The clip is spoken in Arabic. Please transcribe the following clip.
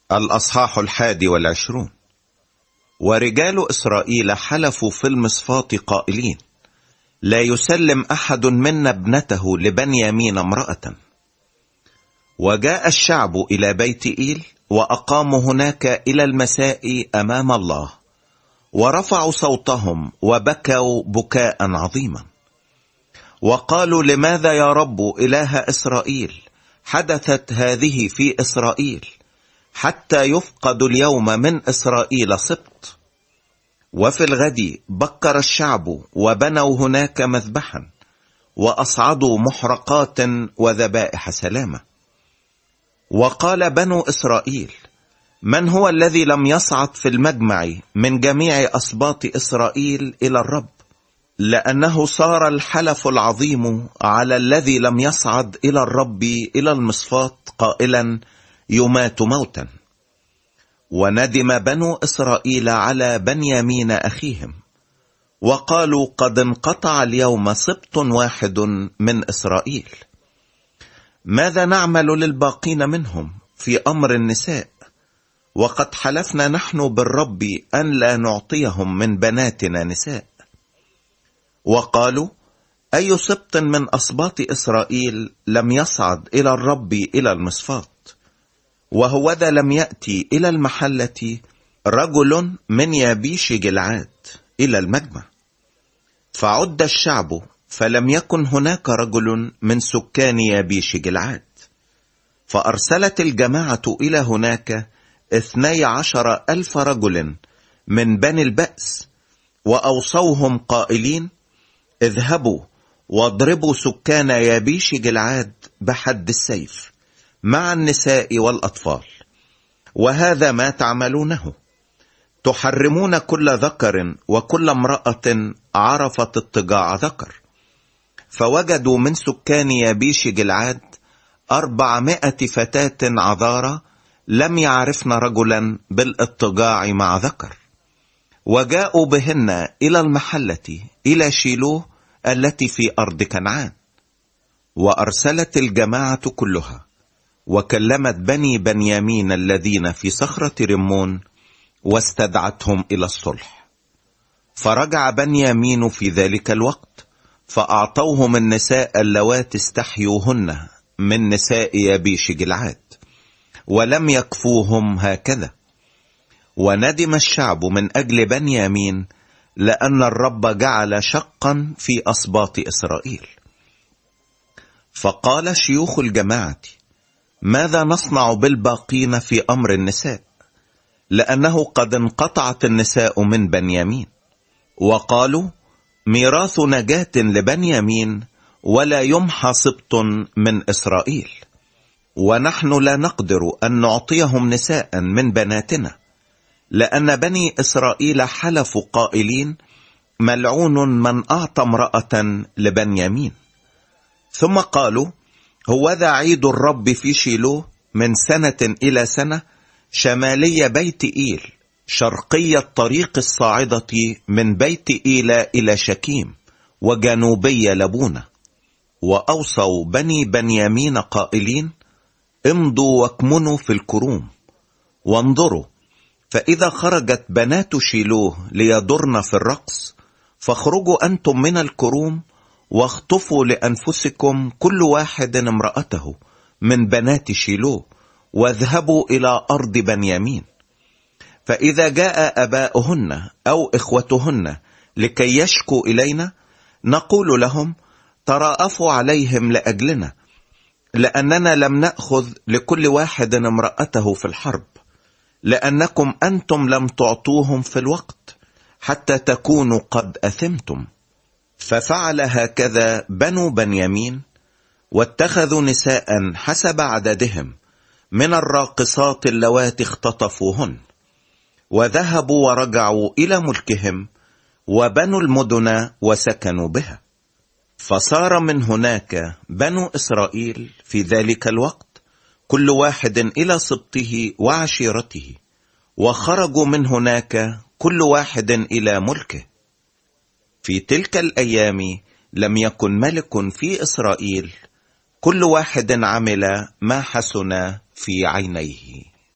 الأصحاح 21. ورجال إسرائيل حلفوا في المصفات قائلين: لا يسلم أحد منا ابنته لبنيامين امرأة. وجاء الشعب إلى بيت إيل وأقاموا هناك إلى المساء أمام الله، ورفعوا صوتهم وبكوا بكاء عظيما، وقالوا: لماذا يا رب إله إسرائيل حدثت هذه في إسرائيل، حتى يفقد اليوم من إسرائيل سبط؟ وفي الغد بكر الشعب وبنوا هناك مذبحا، وأصعدوا محرقات وذبائح سلامة. وقال بنو إسرائيل: من هو الذي لم يصعد في المجمع من جميع أسباط إسرائيل إلى الرب؟ لأنه صار الحلف العظيم على الذي لم يصعد إلى الرب إلى المصفات قائلا: يمات موتا. وندم بنو إسرائيل على بنيامين أخيهم، وقالوا: قد انقطع اليوم سبط واحد من إسرائيل. ماذا نعمل للباقين منهم في أمر النساء؟ وقد حلفنا نحن بالرب أن لا نعطيهم من بناتنا نساء. وقالوا: أي سبط من أسباط إسرائيل لم يصعد إلى الرب إلى المصفات؟ وهوذا لم يأتي إلى المحلة رجل من يابيش جلعاد إلى المجمع. فعد الشعب فلم يكن هناك رجل من سكان يابيش جلعاد. فأرسلت الجماعة إلى هناك 12,000 رجل من بني البأس، وأوصوهم قائلين: اذهبوا واضربوا سكان يابيش جلعاد بحد السيف مع النساء والأطفال. وهذا ما تعملونه: تحرمون كل ذكر وكل امرأة عرفت اضطجاع ذكر. فوجدوا من سكان يابيش جلعاد 400 فتاة عذارى لم يعرفن رجلا بالاضطجاع مع ذكر، وجاءوا بهن إلى المحلة إلى شيلوه التي في أرض كنعان. وأرسلت الجماعة كلها وكلمت بني بنيامين الذين في صخرة رمون، واستدعتهم إلى الصلح. فرجع بنيامين في ذلك الوقت، فأعطوهم النساء اللواتي استحيوهن من نساء يابيش جلعاد، ولم يكفوهم هكذا. وندم الشعب من أجل بنيامين، لأن الرب جعل شقا في أسباط إسرائيل. فقال شيوخ الجماعة: ماذا نصنع بالباقين في أمر النساء؟ لأنه قد انقطعت النساء من بنيامين. وقالوا: ميراث نجاة لبنيامين، ولا يمحى سبط من إسرائيل. ونحن لا نقدر أن نعطيهم نساء من بناتنا، لأن بني إسرائيل حلفوا قائلين: ملعون من أعطى امرأة لبنيامين. ثم قالوا: هوذا عيد الرب في شيلوه من سنة إلى سنة، شمالي بيت إيل، شرقي الطريق الصاعدة من بيت إيل إلى شكيم، وجنوبي لبونة. وأوصوا بني بنيامين قائلين: امضوا واكمنوا في الكروم، وانظروا، فإذا خرجت بنات شيلوه ليضرن في الرقص، فاخرجوا أنتم من الكروم، واخطفوا لأنفسكم كل واحد امرأته من بنات شيلوه، واذهبوا إلى أرض بنيامين. فإذا جاء أباؤهن أو إخوتهن لكي يشكوا إلينا، نقول لهم: تراءفوا عليهم لأجلنا، لأننا لم نأخذ لكل واحد امرأته في الحرب، لأنكم أنتم لم تعطوهم في الوقت، حتى تكونوا قد أثمتم. ففعل هكذا بنو بنيامين، واتخذوا نساء حسب عددهم من الراقصات اللواتي اختطفوهن، وذهبوا ورجعوا إلى ملكهم، وبنوا المدن وسكنوا بها. فصار من هناك بنو إسرائيل في ذلك الوقت كل واحد إلى سبطه وعشيرته، وخرجوا من هناك كل واحد إلى ملكه. في تلك الأيام لم يكن ملك في إسرائيل، كل واحد عمل ما حسن في عينيه.